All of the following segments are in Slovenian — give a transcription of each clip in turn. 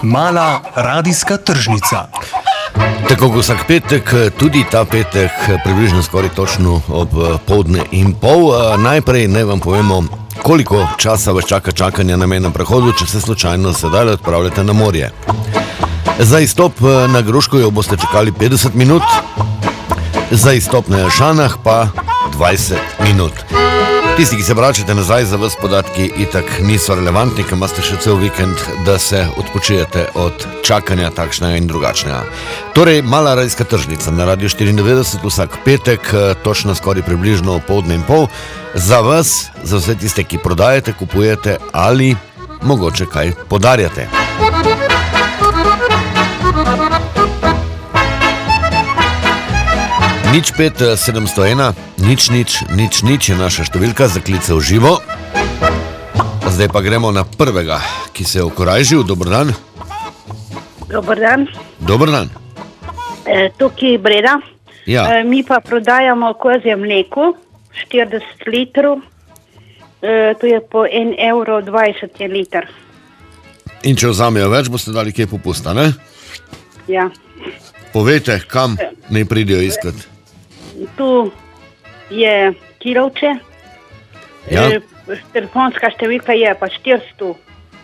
Mala radijska tržnica. Tako kot vsak petek, tudi ta petek, približno skoraj točno ob poldne in pol. Najprej naj vam povemo, koliko časa vas čaka čakanja na mejnem prehodu, če se slučajno sedaj odpravljate na morje. Za izstop na Gruškovju boste čakali 50 minut, za izstop na Jelšanah pa 20 minut. Tisti, ki se vračate nazaj, za vas podatki itak niso relevantni, ker imate še cel vikend, da se odpočijete od čakanja takšnega in drugačnega. Torej, mala radijska tržnica na Radio 94 vsak petek, točno skoraj približno poldne in pol, za vas, za vse tiste, ki prodajate, kupujete ali mogoče kaj podarjate. Nič 5 701, nič je naša številka za klice v živo. Zdaj pa gremo na prvega, ki se je okorajžil. Dober dan. Dober dan. Dober dan. Tukaj Breda. Ja. Mi pa prodajamo kozje mleko, 40 litrov. To je po 1,20 € je liter. In če vzamejo več, boste dali kaj popusta, ne? Ja. Povejte, kam naj pridejo iskat. Tu je Kirovče. Ja. Telefonska številka je pa 040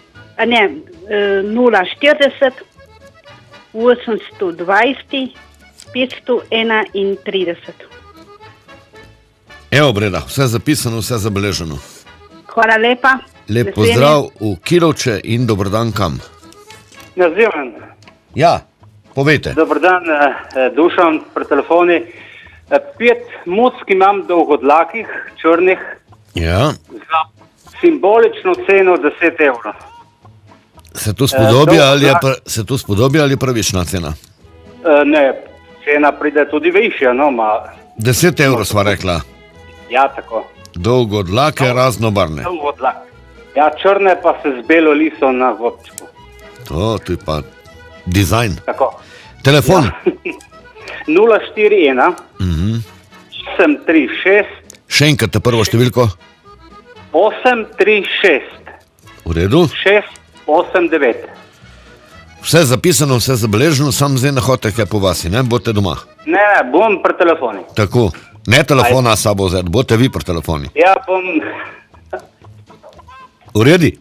820 531. Evo, Breda, vse zapisano, vse zabeleženo. Hvala lepa. Lep pozdrav v Kirovče in dober dan kam. Nazivam. Ja, povejte. Dober dan, Dušan pri telefoni. 5 muc, ki imam dolgodlakih, črnih, Ja. za simbolično ceno 10 €. Se to spodobi ali je pravična cena? Ne, cena pride tudi višja, no, 10 € sva rekla. ja, tako. Dolgodlake, raznobarvne. Dolgodlak. Ja, črne pa se z belo liso na gobčku. To je pa dizajn. Tako. Telefon. 041 836 Še enkrat te prvo številko. 836 V redu. 689. Vse zapisano, vse zabeleženo, sam zdaj ne hodite kaj po vasi, ne? Bote doma. Ne, bom pri telefoni. Tako. Ne telefona s sabo vzeti, bote vi pri telefoni. Ja, bom. V redi?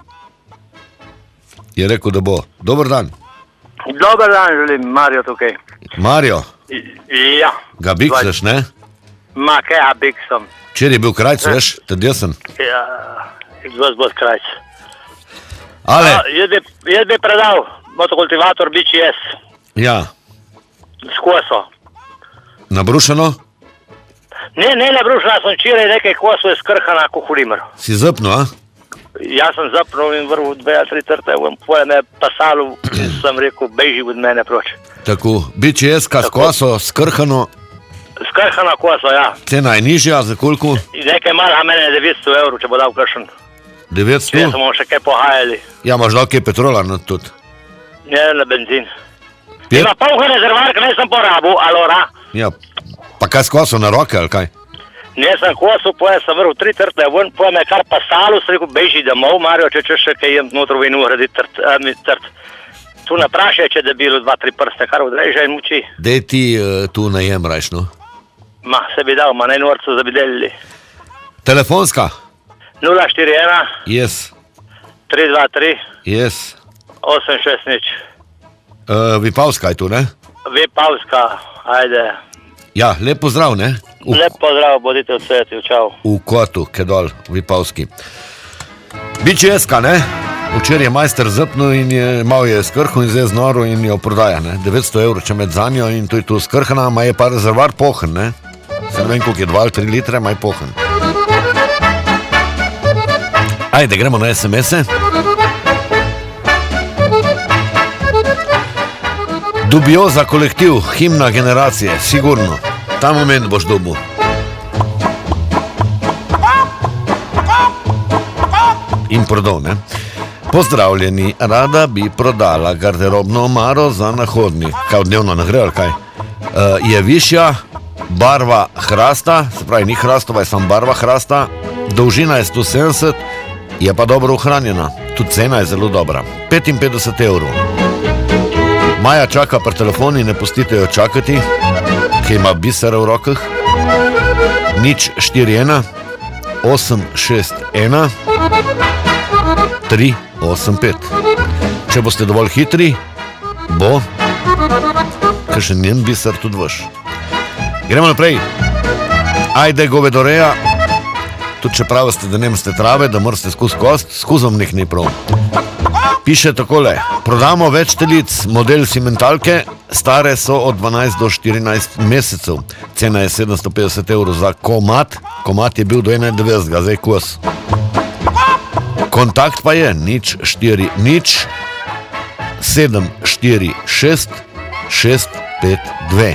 Je rekel, da bo. Dober dan. Dober dan, želim, Mario tukaj. Mario, Ja. ga bikseš, ne? Ma, kaj ja biksom? Včeraj je bil krajc, veš, tad jaz sem. Ja, gospod krajc. Ale, Jaz bi predal motokultivator BCS ja, s koso. nabrušeno, Ne brušna, sem včeraj nekaj koso je skrhana kuhurimer. si zăpno, a? Jaz sem zapnul in vrhu 2 ali 3 trte, poje me pasalo in sem rekel, beži od mene proč. Tako, BCS-ka s Tako. koso, skrhano, Skrhana koso, ja. cena je nižja, za koliko? In nekaj malo, mene je 900 €, če bo dal kakšen. Če 900? smo še kaj pohajali. Ja, imaš dal kaj petrola na tudi. Ne, na benzin. Pet? Ima polka rezervarka, ne sem porabil, alora. Ja, pa kaj s koso na roke, ali kaj? Ne sem kosil, poje sem vrhu 3 trte, ven, poje me kar pasalo, sem rekel, beži domov, Mario, če še kaj jem notro vinu urediti trt. Tu naprašaj, če debilo 2-3 prste, kar odrežaj in muči. Dej ti tu najem rajšno. Ma, se bi dal, ma na enorcu da bi delili. Telefonska? 041 Yes, 323 yes. 860. Vipavska je tu, ne? Vipavska, ajde. Ja, lep pozdrav, ne? Lep pozdrav, bodite v cveti, čau. V Kotu, Kedol, Vipavski. BCS-ka, ne? Včeraj je majster zăpnil in je malo je skrhal in zdaj je znoro in jo prodaja, ne? 900 € če med zanjo in to je tu skrhana, ma je pa rezervar pohen, ne? Se ne vem, koliko je 2 ali 3 litre, ma je pohen. Ajde, gremo na SMS-e. Dubioza kolektiv, himna generacije, sigurno. Ta moment boš dobil. In prodal, ne? Pozdravljeni, rada bi prodala garderobno omaro za nahodnik. Kaj dnevno ne gre, ali kaj? Je višja, barva hrasta, se pravi ni hrastova, je samo barva hrasta, dolžina je 170, je pa dobro ohranjena, tudi cena je zelo dobra, 55 €. Maja čaka pri telefoni, ne pustite jo čakati, ki ima bisera v rokah. 041 861 385. Če boste dovolj hitri, bo kakšen njen biser tudi vaš. Gremo naprej. Ajde govedoreja. Tudi če pravite, da nemate trave, da morate skozi kost, skuzom nekaj prav. Piše takole: prodamo več telic, model simentalke, stare so od 12 do 14 mesecev. Cena je 750 evrov za komad. Komad je bil do 91, zdaj kos. Kontakt pa je 040 746 652.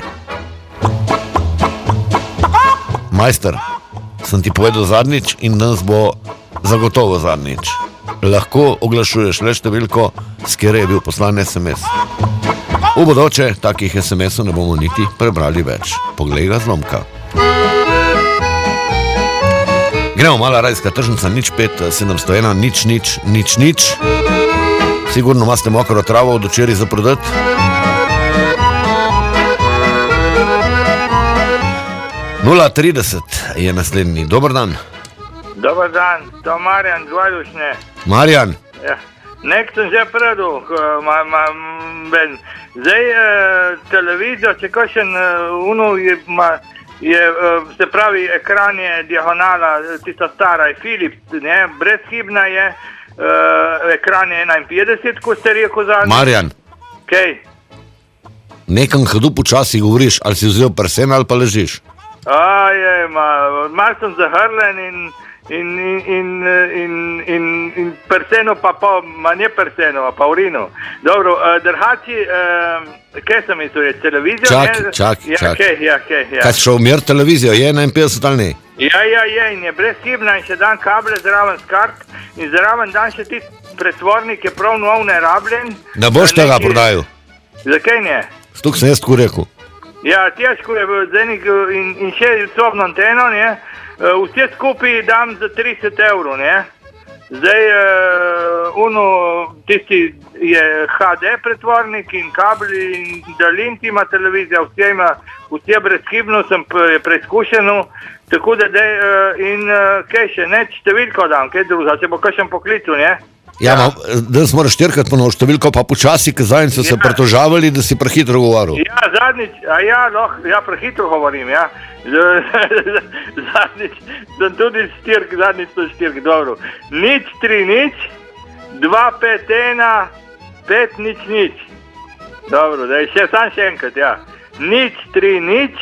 Majster, sem ti povedal zadnjič in danes bo zagotovo zadnjič. Lahko oglašuješ le številko, s kjer je bil poslan SMS. V bodoče takih SMS-ov ne bomo niti prebrali več. Poglej ga zlomka. Gremo mala radijska tržnica, 05 701 000. Sigurno imate mokro travo od včeraj za prodati. Nula 30 je naslednji. Dobar dan. Dobar dan, to Marjan Dvajdušne. Marjan. Ja. Nek sem že predal, zdaj televizijo, če kakšen se pravi, ekran je diagonala, tista stara je Philips, ne, brezhibna je, ekran je 51, ko ste rekel zadnji. Marjan. Kaj? Nekam hodu počasi govoriš, ali si vzel prsen ali pa ležiš? Mal sem zahrlen in perseno pa ne perseno, pa urino. Dobro, drhači, kaj sem mislil, je televizijo? Čak. Kaj. Kaj si šel mir televizijo, je 51 ali ne? Ja, in je brezhibna in še dan kable zraven skart in zraven dan še ti pretvornik je prav nov nerabljen. Da boš tega prodajal? Zakaj ne? Stuk sem jaz tako rekel. Ja, težko je in še sobno anteno, ne? Vse skupaj dam za 30 evrov, ne? Zdaj, tisti je HD pretvornik in kabli in dalinti ima televizija, vse brezhibno sem preizkušeno, tako da in kaj še, ne, številko dam, kaj druga, če bo kakšen poklical, ne? Ja, danes moraš štirkrat ponovno številko, pa počasi, ker zadnjič so se pritožavali, da si prehitro govoril. Ja, zadnjič, prehitro govorim, ja. Zadnjič sem tudi štirk, dobro. 030 251 500. Dobro, da je še enkrat, ja. 030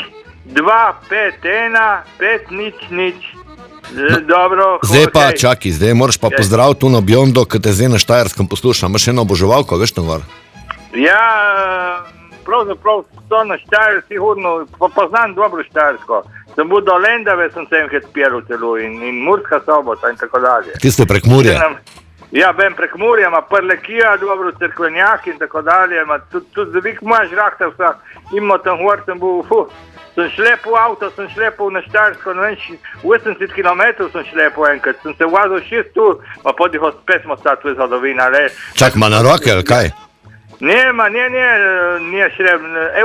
251 500. Dobro. Zdaj pa čaki, zdaj moraš pa pozdraviti tuno Bjondo, ki te zdaj na Štajerskem posluša. Imaš eno oboževalko, veš tam gor? Ja, pravzaprav to na Štajer sigurno, poznam dobro Štajersko. Sem bil do Lendave, sem se enkrat spijal celo in Murska Sobota in tako dalje. Ti ste prek Murja? Ja, ben prek Murja, ima Prlekija, dobro Cerkvenjak in tako dalje. Tudi zavik moja žrahta vsa, imamo tam gor, sem bil, sem šlepil avto, sem šlepil na Štajersko, ne vem, 80 km sem šlepil enkrat, sem se vazil 6 ur, pa podiho spet smo stali v zgodovina, le. Čak, ma na roke, ali kaj? Ne šreb,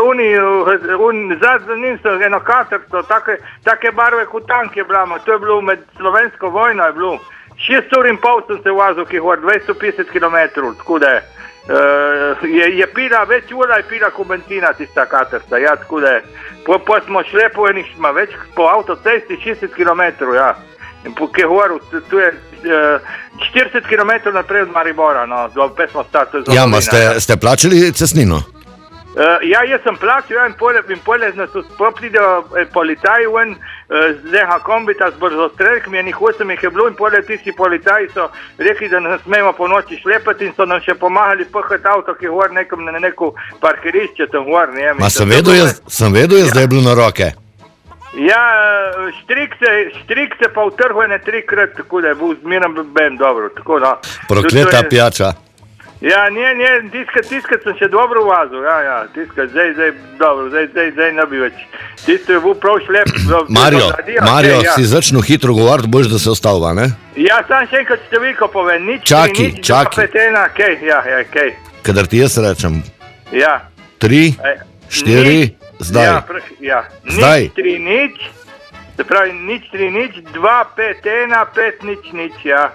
za njim so eno katerco, take barve kot tank je bila, to je bilo med slovensko vojno je bilo. 6 ur in pol sem se vazil, ki hor, 250 km, tako da je pila, več ura je pila kot benzina tista katerca, ja, tako da pa smo šli po enih, več po avtocesti 60 km, ja. In po Kehoru, tu je 40 km naprej od Maribora, no, pa smo stali. Ja, ma ste plačali cestnino? Ja, jaz sem plačal, ja, in pole nas pridejo policaji ven, zdaj kombita z brzostrelkami, enih 8 jih je bilo in pole tisti policaji so rekli, da ne smemo po noči šlepati in so nam še pomagali pahati avto, ki gor nekom na neko parkirišče tam gor, ne. Ma sem vedel, da je bilo na roke. Ja, štrik se pa utrhuje 3-krat, tako da je bil zmeren ben, dobro, tako da. Prokleta pijača. Ja, tiskat sem še dobro vazil, ja, tiskat, zdaj, dobro, zdaj ne bi več. Tisto je bil prav šlep. Mario, si začnu hitro govoriti, boš da se ostava, ne? Ja, sam še enkrat številko povem, Čaki. Kaj. Kadar ti jaz rečem. Ja. 3, 4, zdaj. Zdaj. 0-3-0, se pravi 0-3-0, 2-5-1, 5-0-0, ja.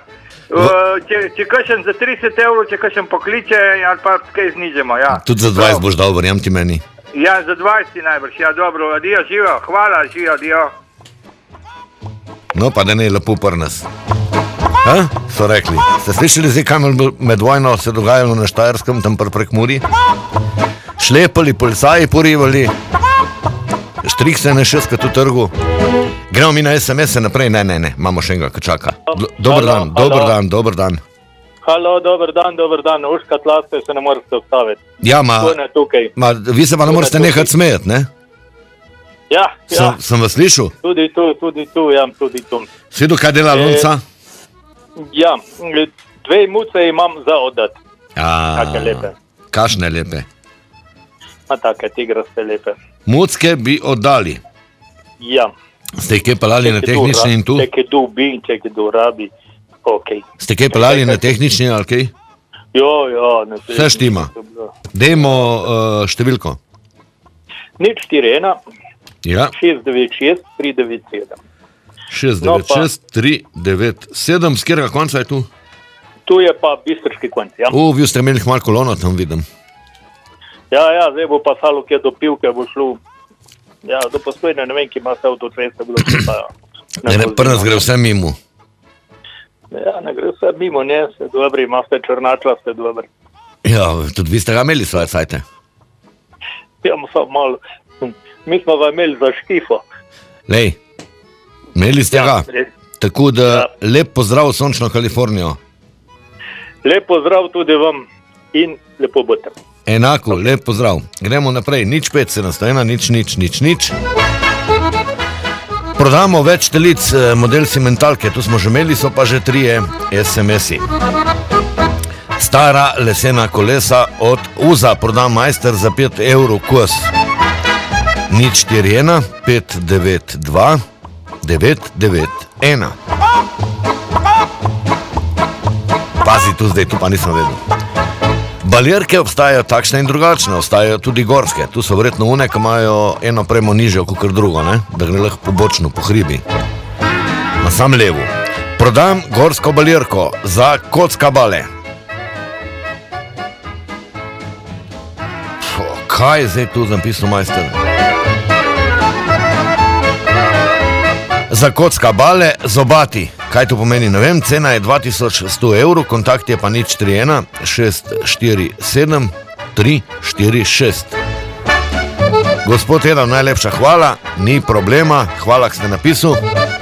Če kakšen za 30 evrov, če kakšen pokliče, ali pa kaj znižemo, ja. Tudi za 20 boš dal, verjam ti meni. Ja, za 20 najbrž, ja, dobro, adijo, živo, hvala, živo, adijo. No, pa da ne je lepo pri nas. So rekli. Ste slišali zdaj, kaj med vojno se dogajalo na Štajerskem, tam prek Muri? Šlepali, policaji porivali, štrik se ne šeskat v trgu. Gremo mi na SMS-e naprej, ne, imamo še enega, ki čaka. Dober dan. Halo, dober dan, uška tlaste se ne morate obstaviti. Ja, vi se pa ne morate nehati smejati, ne? Ja. Sem vas slišal? Tudi tu. Svidu, kaj dela Lonca? Ja, 2 muce imam za oddati. Take lepe. Kašne lepe? Take tigraste lepe. Mucke bi oddali? Ja. Ste jih kaj pelali na tehnični in tu? Če kaj dobi, če kaj dorabi, ok. Ste kaj pelali na tehnični ali kaj? Jo. Vse štima. Dajmo številko. 041 Ja. 696 397. 696 397, z katerega konca je tu? Tu je pa bistriški konc, ja. Vi ste imeli malo kolono, tam vidim. Ja, zdaj bo pa salo, kje do pivke bo šlo. Ja, do postojne, ne vem, ki ima se avtoceste, bilo se pa... Pri nas gre vse mimo. Ja, ne gre vse mimo, ne, ste dobri, imate črnača, ste dobri. Ja, tudi vi ste ga imeli svoje cajte. Ja, malo, mi smo ga imeli za škifo. Lej, imeli ste ga. Tako da lep pozdrav v sončno Kalifornijo. Lep pozdrav tudi vam in lepo bote. Enako, lep pozdrav. Gremo naprej, 05701, nič. Prodamo več telic, model Simentalke, tu smo že imeli, so pa že 3 SMS-i. Stara lesena kolesa od Uza, prodam majster za 5 evrov kos. 041 592 991. Pazi tu zdaj, tu pa nisem vedel. Balirke obstajajo takšne in drugačne, obstajajo tudi gorske. Tu so verjetno one, ki imajo eno premo nižjo kot drugo, ne? Da gre lahko pobočno, po hribi. Na sam levu. Prodam gorsko balirko za Kockabale. Kaj je zdaj tu napisal majster? Za Kockabale zobati. Kaj to pomeni, ne vem, cena je 2100 evrov, kontakt je pa 031 647 346. Gospod Edam, najlepša hvala, ni problema, hvala, ki ste napisal.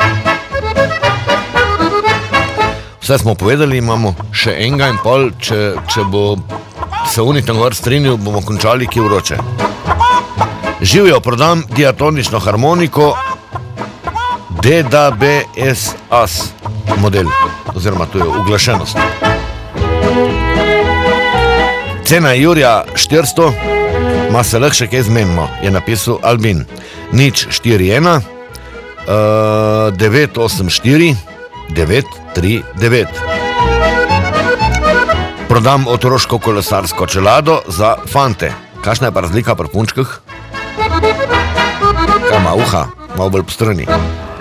Vse smo povedali, imamo še enega in pol, če bo se unitem gor strinil, bomo končali, ki vroče. Živijo, prodam diatonično harmoniko DDBS-AS model, oziroma to je uglašenost. Cena je Jurja 400, ma se lahko še kaj zmenimo, je napisal Albin. 041 984 939. Prodam otroško kolesarsko čelado za fante. Kakšna je pa razlika pri punčkah? Kaj ima uha? Malo bolj po strani.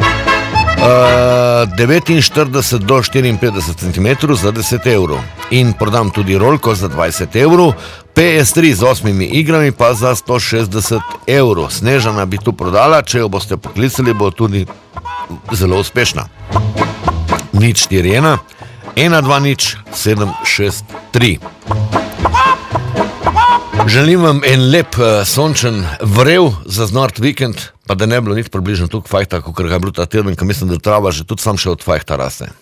49 do 54 cm za 10 evrov. In prodam tudi rolko za 20 evrov, PS3 z 8 igrami pa za 160 evrov. Snežana bi tu prodala, če jo boste poklicali, bo tudi zelo uspešna. 041 120 763. Želim vam en lep, sončen vrel za znort vikend, pa da ne bilo nič približno tukaj fajta, kot ga je bilo ta teden, ko mislim, da trava že tudi sam še od fajta raste.